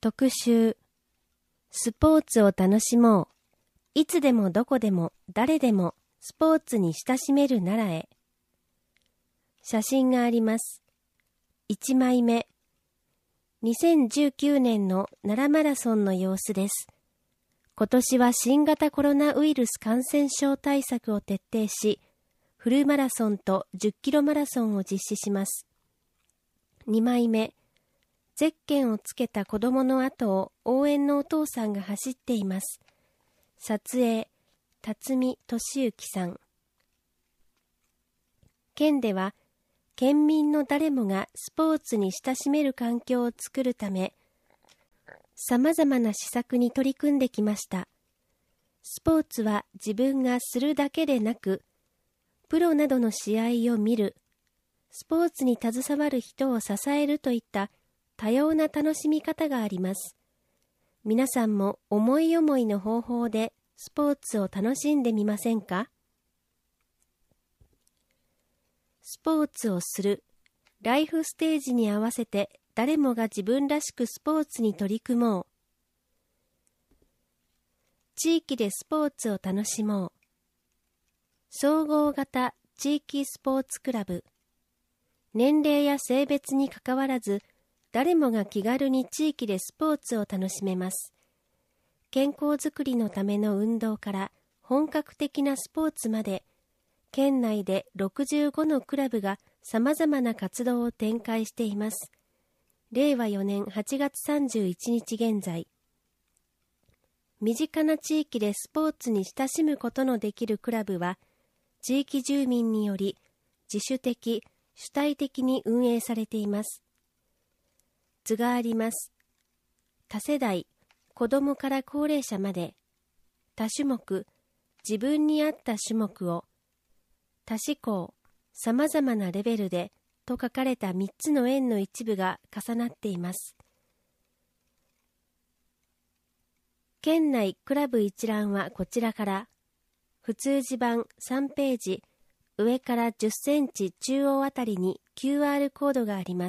特集スポーツを楽しもう。いつでもどこでも誰でもスポーツに親しめる奈良へ。写真があります。1枚目。2019年の奈良マラソンの様子です。今年は新型コロナウイルス感染症対策を徹底し、フルマラソンと10キロマラソンを実施します。2枚目。ゼッケンをつけた子供の後を応援のお父さんが走っています。撮影、辰巳俊之さん。県では、県民の誰もがスポーツに親しめる環境を作るため、様々な施策に取り組んできました。スポーツは自分がするだけでなく、プロなどの試合を見る、スポーツに携わる人を支えるといった多様な楽しみ方があります。皆さんも思い思いの方法でスポーツを楽しんでみませんか？スポーツをする、ライフステージに合わせて誰もが自分らしくスポーツに取り組もう。地域でスポーツを楽しもう。総合型地域スポーツクラブ。年齢や性別にかかわらず、誰もが気軽に地域でスポーツを楽しめます。健康づくりのための運動から本格的なスポーツまで、県内で65のクラブが様々な活動を展開しています。令和4年8月31日現在。身近な地域でスポーツに親しむことのできるクラブは、地域住民により自主的、主体的に運営されています。図があります。多世代、子どもから高齢者まで、多種目、自分に合った種目を、多思考、さまざまなレベルでと書かれた3つの円の一部が重なっています。県内クラブ一覧はこちらから、普通字版3ページ、上から10センチ中央あたりに QR コードがあります。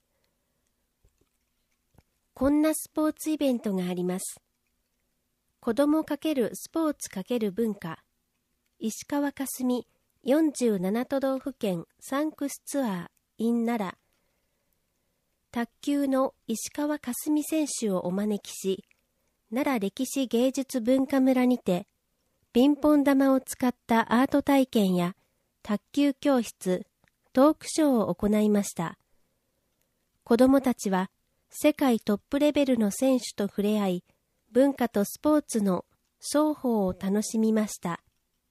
こんなスポーツイベントがあります。子ども×スポーツ×文化。石川佳純47都道府県サンクスツアー in 奈良。卓球の石川佳純選手をお招きし、奈良歴史芸術文化村にて、ピンポン玉を使ったアート体験や卓球教室、トークショーを行いました。子どもたちは、世界トップレベルの選手と触れ合い、文化とスポーツの双方を楽しみました。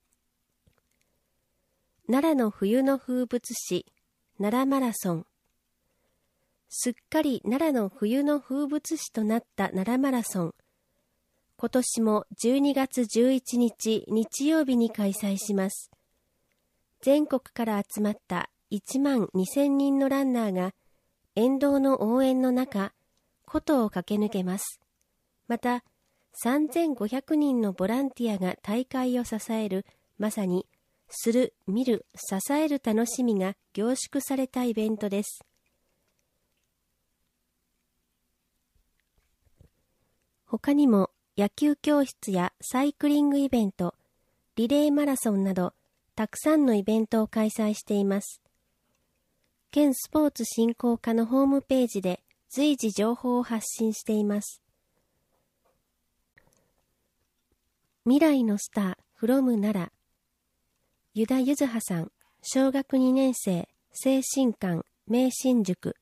奈良の冬の風物詩、奈良マラソン。すっかり奈良の冬の風物詩となった奈良マラソン。今年も12月11日日曜日に開催します。全国から集まった1万2000人のランナーが、沿道の応援の中、古都を駆け抜けます。また、3500人のボランティアが大会を支える、まさに、する、見る、支える楽しみが凝縮されたイベントです。他にも、野球教室やサイクリングイベント、リレーマラソンなど、たくさんのイベントを開催しています。県スポーツ振興課のホームページで随時情報を発信しています。未来のスター from 奈良。湯田ゆずはさん、小学2年生、精神科、明新塾。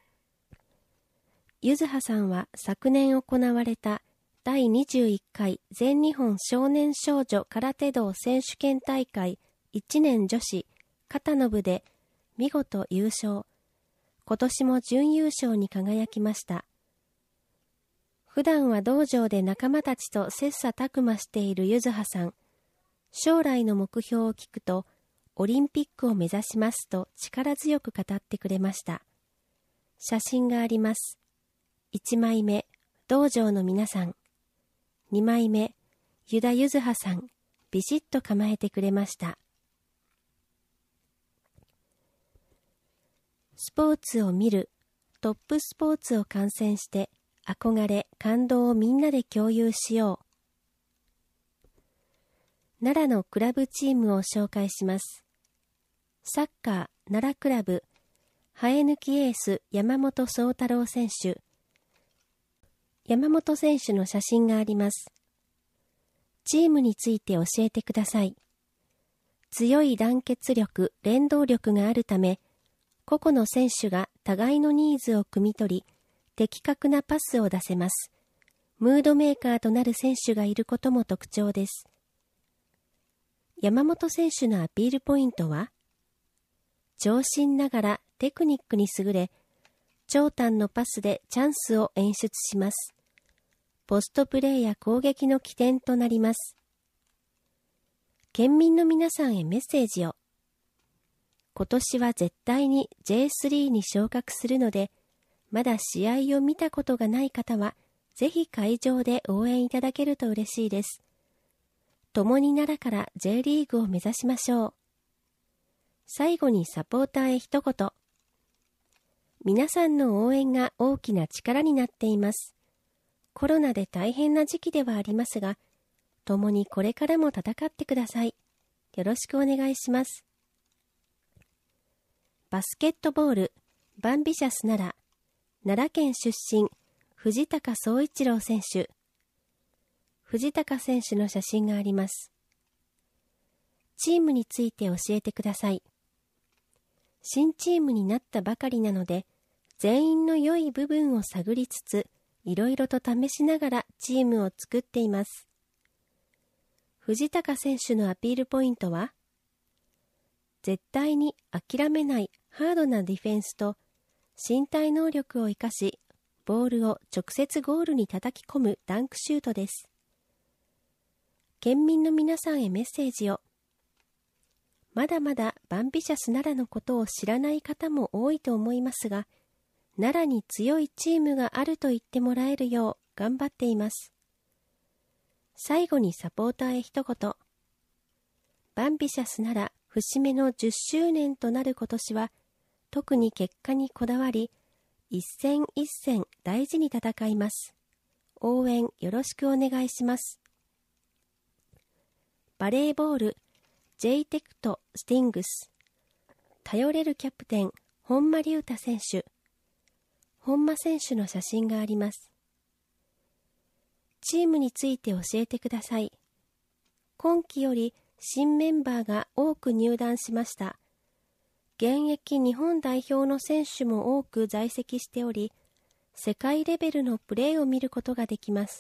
ゆずはさんは昨年行われた第21回全日本少年少女空手道選手権大会1年女子片の部で見事優勝。今年も準優勝に輝きました。普段は道場で仲間たちと切磋琢磨しているゆずはさん。将来の目標を聞くと、オリンピックを目指しますと力強く語ってくれました。写真があります。1枚目、道場の皆さん。2枚目、湯田ゆずはさん。ビシッと構えてくれました。スポーツを見る、トップスポーツを観戦して憧れ、感動をみんなで共有しよう。奈良のクラブチームを紹介します。サッカー奈良クラブ、生え抜きエース山本宗太郎選手。山本選手の写真があります。チームについて教えてください。強い団結力、連動力があるため、個々の選手が互いのニーズを汲み取り、的確なパスを出せます。ムードメーカーとなる選手がいることも特徴です。山本選手のアピールポイントは、長身ながらテクニックに優れ、長短のパスでチャンスを演出します。ポストプレーや攻撃の起点となります。県民の皆さんへメッセージを。今年は絶対に J3 に昇格するので、まだ試合を見たことがない方は、ぜひ会場で応援いただけると嬉しいです。共に奈良から J リーグを目指しましょう。最後にサポーターへ一言。皆さんの応援が大きな力になっています。コロナで大変な時期ではありますが、共にこれからも戦ってください。よろしくお願いします。バスケットボール、バンビシャス奈良、奈良県出身、藤高宗一郎選手。藤高選手の写真があります。チームについて教えてください。新チームになったばかりなので、全員の良い部分を探りつつ、いろいろと試しながらチームを作っています。藤高選手のアピールポイントは、絶対に諦めないハードなディフェンスと身体能力を生かし、ボールを直接ゴールに叩き込むダンクシュートです。県民の皆さんへメッセージを。まだまだバンビシャス奈良のことを知らない方も多いと思いますが、奈良に強いチームがあると言ってもらえるよう頑張っています。最後にサポーターへ一言。バンビシャス奈良節目の10周年となる今年は、特に結果にこだわり、一戦一戦大事に戦います。応援よろしくお願いします。バレーボール、J テクトスティングス。頼れるキャプテン、本間隆太選手。本間選手の写真があります。チームについて教えてください。今季より新メンバーが多く入団しました。現役日本代表の選手も多く在籍しており、世界レベルのプレーを見ることができます。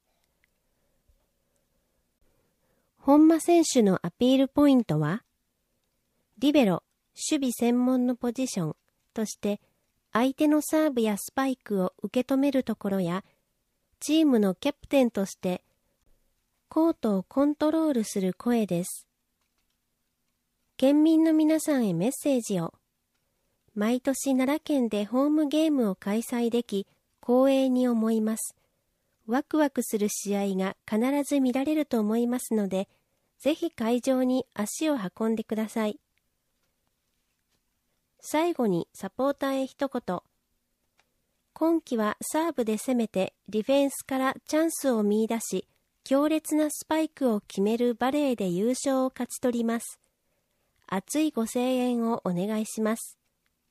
本間選手のアピールポイントは、リベロ、守備専門のポジションとして、相手のサーブやスパイクを受け止めるところや、チームのキャプテンとして、コートをコントロールする声です。県民の皆さんへメッセージを。毎年奈良県でホームゲームを開催でき、光栄に思います。ワクワクする試合が必ず見られると思いますので、ぜひ会場に足を運んでください。最後にサポーターへ一言。今季はサーブで攻めてディフェンスからチャンスを見出し、強烈なスパイクを決めるバレーで優勝を勝ち取ります。熱いご声援をお願いします。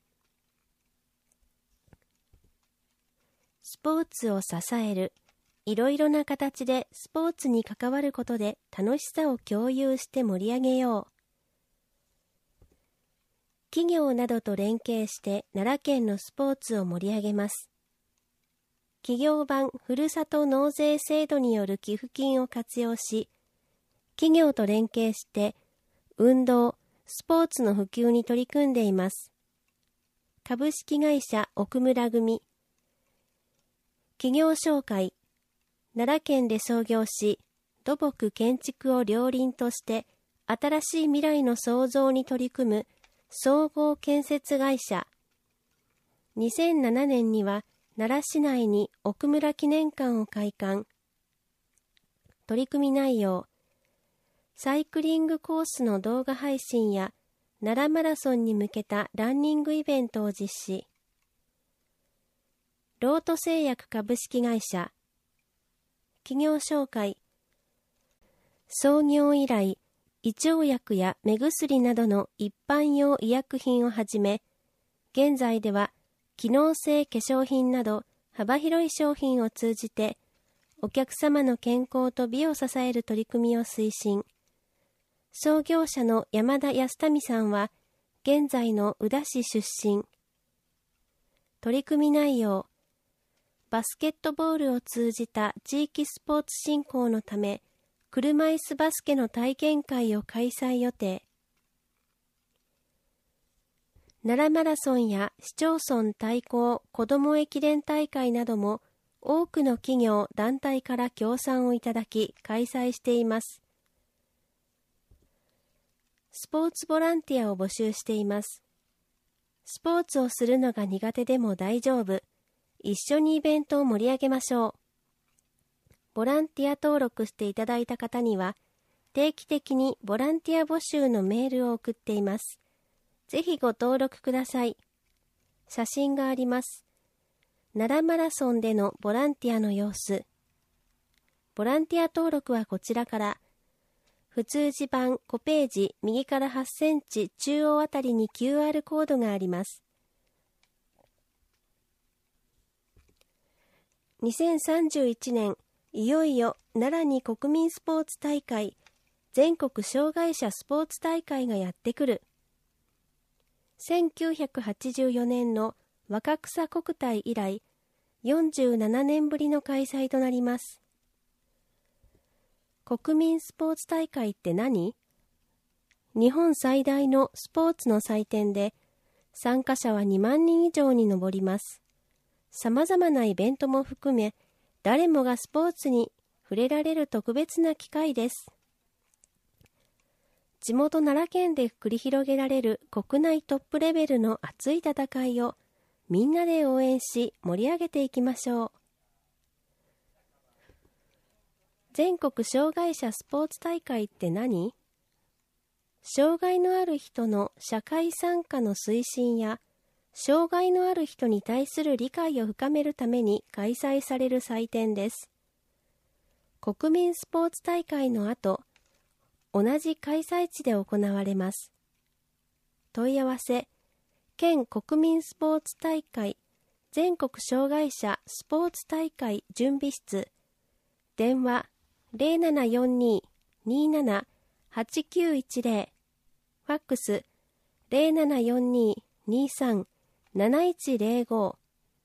スポーツを支える。いろいろな形でスポーツに関わることで楽しさを共有して盛り上げよう。企業などと連携して奈良県のスポーツを盛り上げます。企業版ふるさと納税制度による寄付金を活用し、企業と連携して運動、スポーツの普及に取り組んでいます。株式会社奥村組。企業紹介。奈良県で創業し、土木建築を両輪として新しい未来の創造に取り組む総合建設会社。2007年には奈良市内に奥村記念館を開館。取り組み内容、サイクリングコースの動画配信や奈良マラソンに向けたランニングイベントを実施。 ロート製薬株式会社。企業紹介。創業以来、胃腸薬や目薬などの一般用医薬品をはじめ、現在では機能性化粧品など幅広い商品を通じて、お客様の健康と美を支える取り組みを推進。創業者の山田康民さんは、現在の宇陀市出身。取り組み内容。バスケットボールを通じた地域スポーツ振興のため、車椅子バスケの体験会を開催予定。奈良マラソンや市町村対抗子ども駅伝大会なども多くの企業団体から協賛をいただき開催しています。スポーツボランティアを募集しています。スポーツをするのが苦手でも大丈夫。一緒にイベントを盛り上げましょう。ボランティア登録していただいた方には定期的にボランティア募集のメールを送っています。ぜひご登録ください。写真があります。奈良マラソンでのボランティアの様子。ボランティア登録はこちらから。普通字版5ページ右から8センチ中央あたりに QR コードがあります。2031年、いよいよ奈良に国民スポーツ大会、全国障害者スポーツ大会がやってくる。1984年の若草国体以来、47年ぶりの開催となります。国民スポーツ大会って何？日本最大のスポーツの祭典で、参加者は2万人以上に上ります。さまざまなイベントも含め、誰もがスポーツに触れられる特別な機会です。地元奈良県で繰り広げられる国内トップレベルの熱い戦いをみんなで応援し盛り上げていきましょう。全国障害者スポーツ大会って何？障害のある人の社会参加の推進や障害のある人に対する理解を深めるために開催される祭典です。国民スポーツ大会の後、同じ開催地で行われます。問い合わせ、県国民スポーツ大会全国障害者スポーツ大会準備室、電話 0742-27-8910、ファックス 0742-23-7105。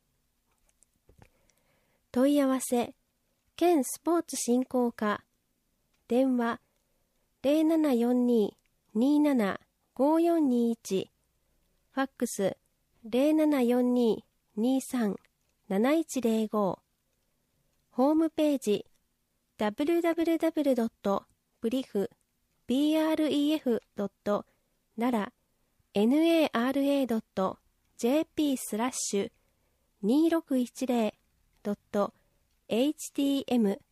問い合わせ、県スポーツ振興課、電話0742-27-5421、ファックス 0742-23-7105。ホームページ www.bref.nara.jp/2610.htm